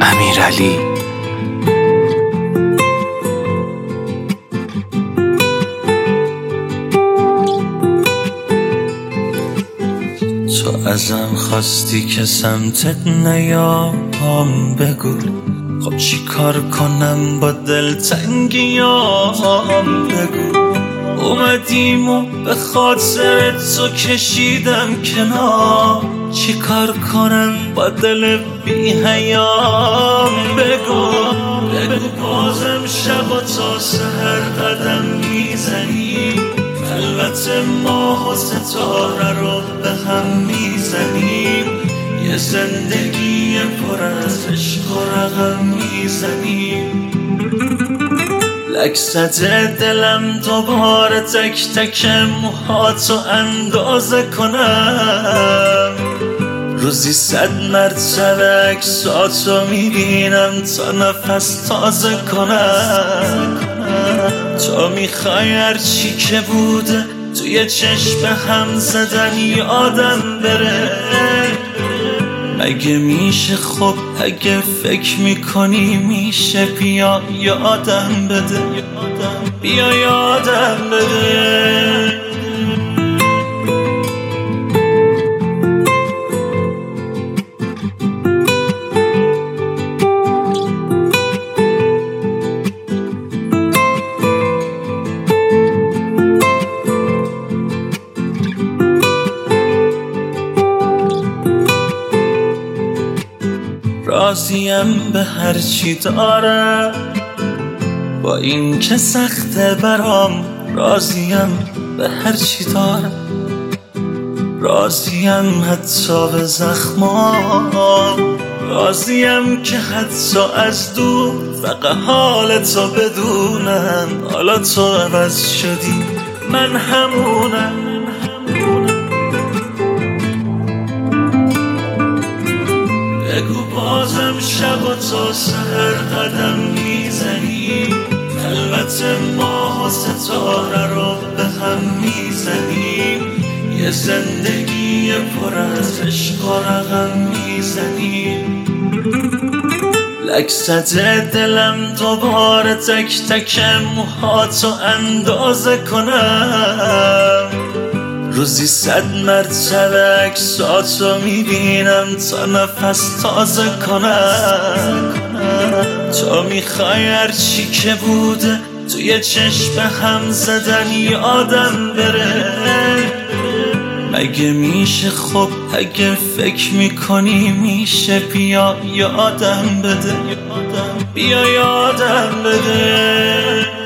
امیرعلی. تو ازم خواستی که سمتت نیام، بگو خب چی کار کنم با دلتنگیام، بگو اومدیم و به خاطر تو کشیدم کنار، چی کار کنم با دل بی حیام، بگو بازم شب و تا سحر قدم میزنی، خلوت ماه و ستاره رو به هم میزنیم، یه زندگی پر از عشق و رقم میزنیم. لک زده دلم دوباره تک تک موهاتو اندازه کنم، روزی 100 مرتبه عکساتو میبینم تا نفس تازه کنم. تو میخوای هرچی که بوده توی چشم هم زدن یادم بره، مگه میشه؟ خب اگه فکر میکنی میشه، بیا یادم بده، بیا یادم بده. راضیم به هر چی دارم، با این که سخته برام، راضیم به هر چی دارم، راضیم حتی به زخمام، راضیم که حتی از دور فقط حال تو بدونم، حالا تو عوض شدی من همونم. بگو بازم شب و تا سحر قدم میزنی، خلوت ماه و ستاره رو به هم میزنیم، یه زندگی پر از عشق و رقم میزنیم. لک زده دلم دوباره تک تک موهاتو اندازه کنم، روزی 100 مرتبه عکساتو میبینم تا نفس تازه کنم. تو میخوای هرچی که بوده توی چشم هم زدن یادم بره، مگه میشه؟ خب اگه فکر میکنی میشه، بیا یادم بده، بیا یادم بده.